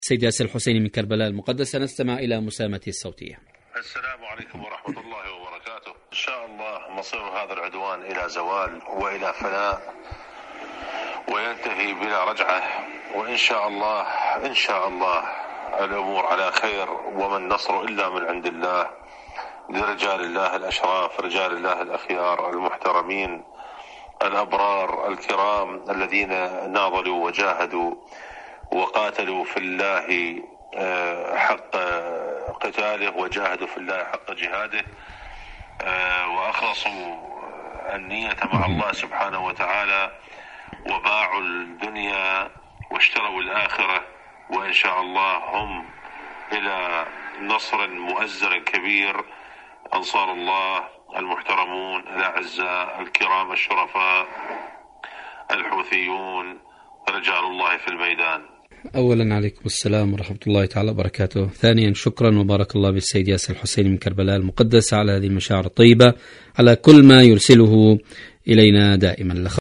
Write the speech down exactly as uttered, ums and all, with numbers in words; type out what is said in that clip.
سيد ياسر الحسيني من كربلاء المقدسة، نستمع إلى مساهمته الصوتية. السلام عليكم ورحمة الله وبركاته. إن شاء الله مصير هذا العدوان إلى زوال وإلى فناء وينتهي بلا رجعة، وإن شاء الله إن شاء الله الأمور على خير، وما النصر إلا من عند الله لرجال الله الأشراف، رجال الله الأخيار المحترمين الأبرار الكرام الذين ناضلوا وجاهدوا وقاتلوا في الله حق قتاله، وجاهدوا في الله حق جهاده، وأخلصوا النية مع الله سبحانه وتعالى، وباعوا الدنيا واشتروا الآخرة، وإن شاء الله هم إلى نصر مؤزر كبير. أنصار الله المحترمون الأعزاء الكرام الشرفاء الحوثيون رجال الله في الميدان. أولا عليكم السلام ورحمة الله تعالى وبركاته. ثانيا شكرا وبارك الله بالسيد ياسر الحسيني من كربلاء المقدسة على هذه المشاعر الطيبة، على كل ما يرسله إلينا دائما.